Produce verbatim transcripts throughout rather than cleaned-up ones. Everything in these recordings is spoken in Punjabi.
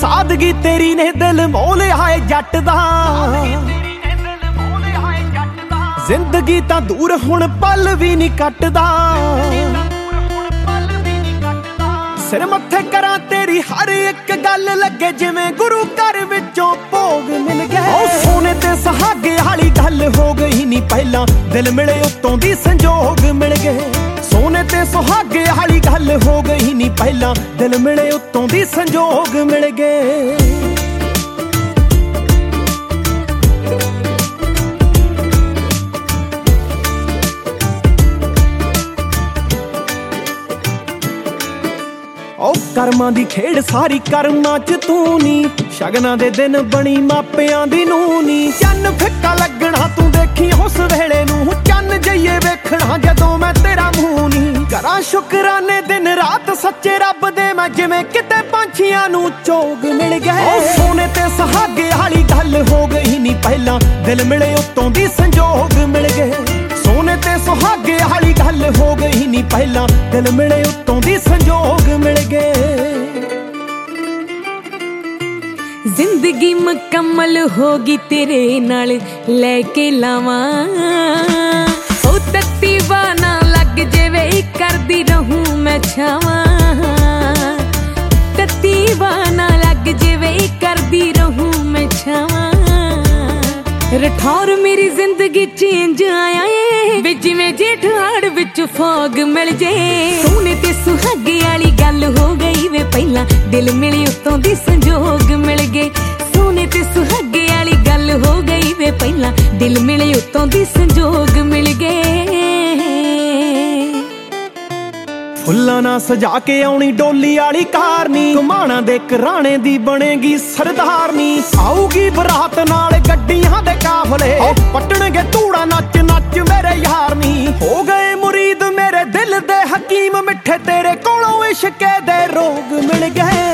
ਸਾਦਗੀ ਤੇਰੀ ਨੇ ਦਿਲ ਮੋਹ ਲਿਆ ਏ ਜੱਟ ਦਾ। ਜ਼ਿੰਦਗੀ ਤਾਂ ਦੂਰ ਹੁਣ ਪਲ ਵੀ ਨਹੀਂ ਕੱਟਦਾ। ਸਿਰ ਮੱਥੇ ਕਰਾਂ ਤੇਰੀ ਹਰ ਇੱਕ ਗੱਲ ਲੱਗੇ ਜਿਵੇਂ ਗੁਰੂ ਘਰ ਵਿੱਚੋਂ ਭੋਗ ਮਿਲ ਗਏ। ਓ ਸੋਨੇ ਤੇ ਸੁਹਾਗੇ ਵਾਲੀ ਗੱਲ ਹੋ ਗਈ ਨਹੀਂ ਪਹਿਲਾਂ, ਦਿਲ ਮਿਲੇ ਉੱਤੋਂ ਦੀ ਸੰਜੋਗ ਮਿਲ ਗਏ। ਸੋਨੇ ਤੇ ਸੁਹਾਗੇ ਵਾਲੀ ਗੱਲ ਹੋ ਗਈ ਨਹੀਂ ਪਹਿਲਾਂ, ਦਿਲ ਮਿਲੇ ਉੱਤੋਂ ਦੀ ਸੰਜੋਗ ਮਿਲ ਗਏ। ਓ ਕਰਮਾਂ ਦੀ ਖੇਡ ਸਾਰੀ ਕਰਮਾਂ ਚ ਤੂੰ ਨੀ, ਸ਼ਗਨਾਂ ਦੇ ਦਿਨ ਬਣੀ ਮਾਪਿਆਂ ਦੀ ਨੂੰ ਨੀ। ਚੰਨ ਫਿੱਕਾ ਲੱਗਣਾ ਤੂੰ ਦੇਖੀ ਉਸ ਵੇਲੇ ਨੂੰ, ਚੰਨ ਜਈਏ ਵੇਖਣਾ ਜਦੋਂ ਮੈਂ ਤੇਰਾ ਮੂੰਹ ਨੀ। ਕਰਾਂ ਸ਼ੁਕਰਾਨੇ ਦਿਨ ਰਾਤ ਸੱਚੇ ਰੱਬ ਦੇ ਮੈਂ, ਜਿਵੇਂ ਕਿਤੇ ਪੰਛੀਆਂ ਨੂੰ ਚੋਗ ਮਿਲ ਗਏ। ਓ ਸੋਨੇ ਤੇ ਸੁਹਾਗੇ ਵਾਲੀ ਗੱਲ ਹੋ ਗਈ ਨੀ ਪਹਿਲਾਂ, ਦਿਲ ਮਿਲੇ ਉੱਤੋਂ ਦੀ ਸੰਜੋਗ ਮਿਲ ਗਏ। ਸੋਨੇ ਤੇ ਸੁਹਾਗੇ ਵਾਲੀ ਗੱਲ ਹੋ ਗਈ ਨੀ ਪਹਿਲਾਂ, ਦਿਲ ਮਿਲੇ ਉੱਤੋਂ ਦੀ ਸੰਜੋਗ ਮਿਲ ਗਏ। ਜ਼ਿੰਦਗੀ ਮੁਕੰਮਲ ਹੋ ਗਈ ਤੇਰੇ ਨਾਲ ਲੈ ਕੇ ਲਾਵਾਂ। ਉਹ ਤੱਤੀ ਬਾਨਾ ਲੱਗ ਜਾਵੇ ਕਰਦੀ ਰਹੂੰ ਮੈਂ ਛਾਵਾਂ। ਤੱਤੀ ਬਾਨਾ ਲੱਗ ਜਾਵੇ ਕਰਦੀ ਰਹੂੰ ਮੈਂ ਛਾਵਾਂ। ਰਠੌਰ ਮੇਰੀ ਜ਼ਿੰਦਗੀ ਚੇਂਜ ਆਇਆ ਏ ਵੇ ਜਿਵੇਂ ਜੇਠ ਹਾੜ ਵਿੱਚ ਫੋਗ ਮਿਲ ਜੇ। ਸੋਨੇ ਤੇ ਸੁਹਾਗੇ ਵਾਲੀ ਗੱਲ ਹੋ ਗਈ ਵੇ ਪਹਿਲਾਂ, ਦਿਲ ਮਿਲੇ ਉੱਤੋਂ ਦੀ ਸੰਜੋਗ ਮਿਲ ਗਏ। ਸੋਨੇ ਤੇ ਸੁਹਾਗੇ ਵਾਲੀ ਗੱਲ ਹੋ ਗਈ ਵੇ ਪਹਿਲਾਂ, ਦਿਲ ਮਿਲੇ ਉੱਤੋਂ ਦੀ ਸੰਜੋਗ ਮਿਲ ਗਏ। ਫੁੱਲਾਂ ਨਾਲ ਸਜਾ ਕੇ ਆਉਣੀ ਡੋਲੀ ਵਾਲੀ ਕਾਰ ਨੀ, ਘੁਮਾਣਾ ਦੇ ਘਰਾਣੇ ਦੀ ਬਣੇਗੀ ਸਰਦਾਰਨੀ। ਆਊਗੀ ਬਰਾਤ ਨਾਲ ਗੱਡੀਆਂ ਦੇ ਕਾਫਲੇ, ਪੱਟਣਗੇ ਧੂੜਾ ਨੱਚ ਨੱਚ ਮੇਰੇ ਯਾਰ ਨੀ। ਹੋ ਗਏ ਮੁਰੀਦ ਮੇਰੇ ਦਿਲ ਦੇ ਹਕੀਮ ਮਿੱਠੇ, ਤੇਰੇ ਕੋਲੋਂ ਇਸ਼ਕੇ ਦੇ ਰੋਗ ਮਿਲ ਗਏ।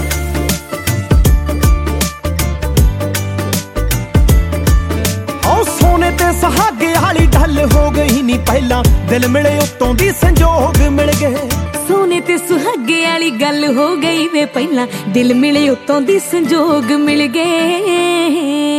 ਓ ਸੋਨੇ ਤੇ ਸੁਹਾਗੇ ਵਾਲੀ ਗੱਲ ਹੋ ਗਈ ਨੀ ਪਹਿਲਾਂ, ਦਿਲ ਮਿਲੇ ਉੱਤੋਂ ਦੀ ਸੰਜੋਗ ਮਿਲ ਗਏ। ਸੋਨੇ ਤੇ ਸੁਹਾਗੇ ਵਾਲੀ ਗੱਲ ਹੋ ਗਈ ਵੇ ਪਹਿਲਾਂ, ਦਿਲ ਮਿਲੇ ਉੱਤੋਂ ਦੀ ਸੰਜੋਗ ਮਿਲ ਗਏ।